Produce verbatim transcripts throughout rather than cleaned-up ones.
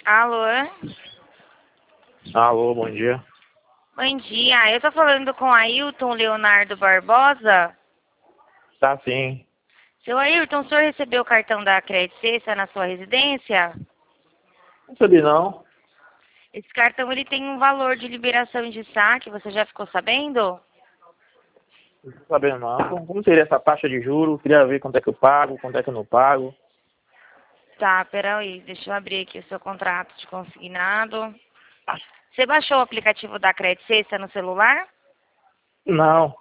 Alô? Alô, bom dia. Bom dia. Eu tô falando com Ailton Leonardo Barbosa. Tá sim. Seu Ailton, o senhor recebeu o cartão da Credit Sexta na sua residência? Não sabia não. Esse cartão ele tem um valor de liberação de saque, você já ficou sabendo? Não tô sabendo não. Como como seria essa taxa de juros? Queria ver quanto é que eu pago, quanto é que eu não pago. Tá, peraí, deixa eu abrir aqui o seu contrato de consignado. Você baixou o aplicativo da Credit Sexta no celular? Não.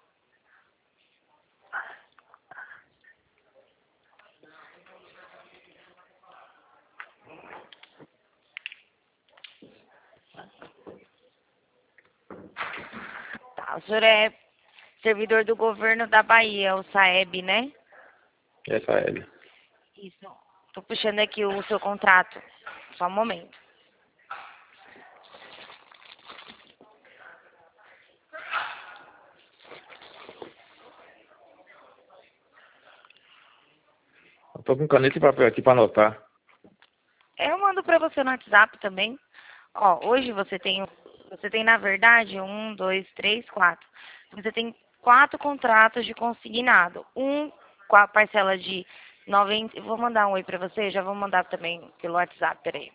Tá, o senhor é servidor do governo da Bahia, o SAEB, né? Essa é ele. Isso. Tô puxando aqui o seu contrato. Só um momento. Eu tô com caneta e papel aqui pra anotar. Eu mando pra você no WhatsApp também. Ó, hoje você tem, você tem na verdade um, dois, três, quatro. Você tem quatro contratos de consignado. Um com a parcela de noventa. Eu vou mandar um oi pra você, já vou mandar também pelo WhatsApp, peraí.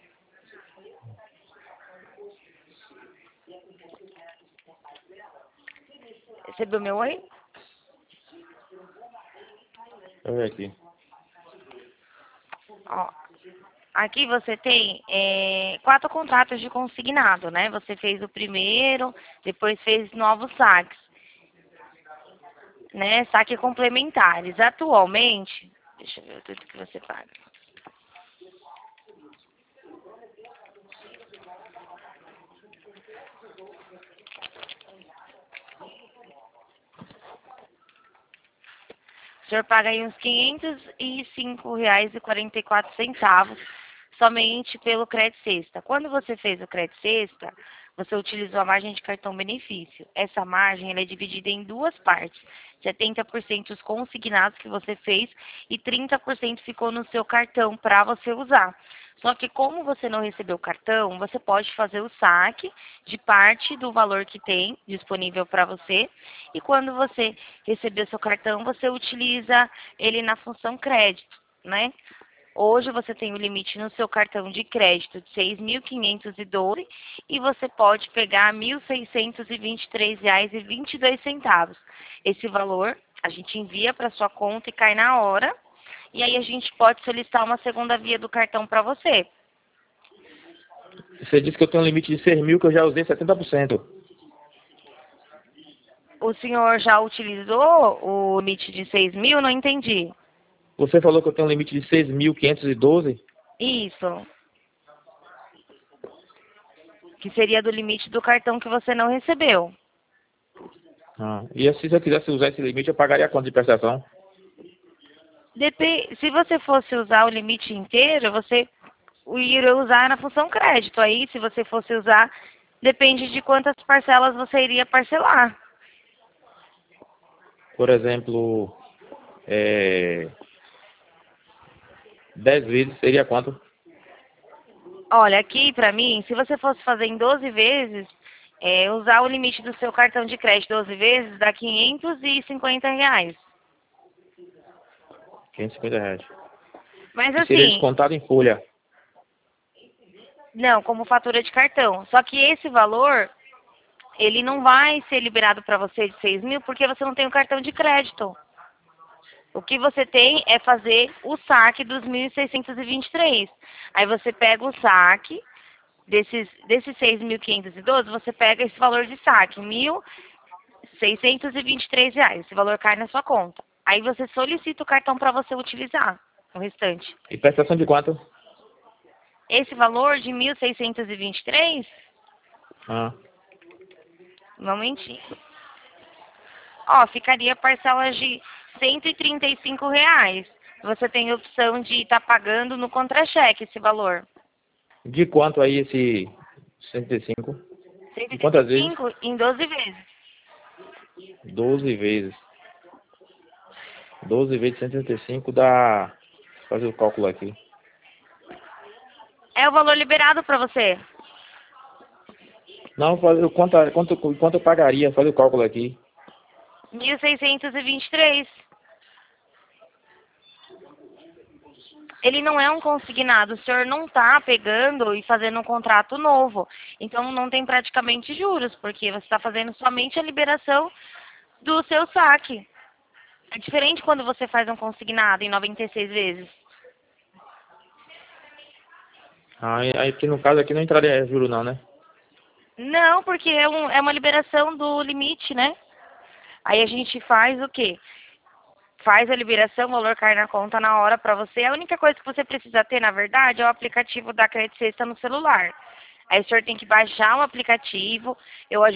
Recebeu meu oi? Deixa eu ver aqui. Ó, aqui você tem é, quatro contratos de consignado, né? Você fez o primeiro, depois fez novos saques, né? Saque complementares. Atualmente, deixa eu ver tudo que você paga. O senhor paga aí uns quinhentos e cinco reais e quarenta e quatro centavos somente pelo Credit Sexta. Quando você fez o Credit Sexta, você utilizou a margem de cartão benefício. Essa margem ela é dividida em duas partes. setenta por cento os consignados que você fez e trinta por cento ficou no seu cartão para você usar. Só que como você não recebeu o cartão, você pode fazer o saque de parte do valor que tem disponível para você. E quando você receber seu cartão, você utiliza ele na função crédito, né? Hoje você tem o limite no seu cartão de crédito de seis mil quinhentos e doze e você pode pegar mil seiscentos e vinte e três reais e vinte e dois centavos. Esse valor a gente envia para sua conta e cai na hora. E aí a gente pode solicitar uma segunda via do cartão para você. Você disse que eu tenho um limite de seis mil, que eu já usei setenta por cento. O senhor já utilizou o limite de seis mil? Não entendi. Você falou que eu tenho um limite de seis mil quinhentos e doze. Isso. Que seria do limite do cartão que você não recebeu. Ah, e se eu quisesse usar esse limite, eu pagaria quanto de prestação? Dep- Se você fosse usar o limite inteiro, você iria usar na função crédito. Aí, se você fosse usar, depende de quantas parcelas você iria parcelar. Por exemplo, é... dez vezes seria quanto? Olha, aqui pra mim, se você fosse fazer em doze vezes, é, usar o limite do seu cartão de crédito doze vezes dá quinhentos e cinquenta reais. quinhentos e cinquenta reais. Mas E seria assim, descontado em folha. não, como fatura de cartão. Só que esse valor, ele não vai ser liberado para você de seis mil porque você não tem o cartão de crédito. O que você tem é fazer o saque dos mil seiscentos e vinte e três. Aí você pega o saque desses, desses seis mil quinhentos e doze, você pega esse valor de saque, mil seiscentos e vinte e três reais. Esse valor cai na sua conta. Aí você solicita o cartão para você utilizar o restante. E prestação de quanto? Esse valor de mil seiscentos e vinte e três, Ah, um momentinho. Ó, ficaria parcelas de cento e trinta e cinco reais. Você tem a opção de estar pagando no contra-cheque esse valor. de quanto aí esse cento e cinco? Cento De e trinta quantas e vezes? cinco em doze vezes. Doze vezes. Doze vezes cento e trinta e cinco dá... Vou fazer o cálculo aqui. É o valor liberado para você. Não, faz- eu- quanto, quanto, quanto eu pagaria? Faz o cálculo aqui. mil seiscentos e vinte e três. Ele não é um consignado, o senhor não está pegando e fazendo um contrato novo. Então não tem praticamente juros, porque você está fazendo somente a liberação do seu saque. É diferente quando você faz um consignado em noventa e seis vezes. Ah, aí aí aqui no caso aqui não entraria juro não, né? Não, porque é, um, é uma liberação do limite, né? Aí a gente faz o quê? Faz a liberação, o valor cai na conta na hora para você. A única coisa que você precisa ter, na verdade, é o aplicativo da Credit Sexta no celular. Aí o senhor tem que baixar o aplicativo. Eu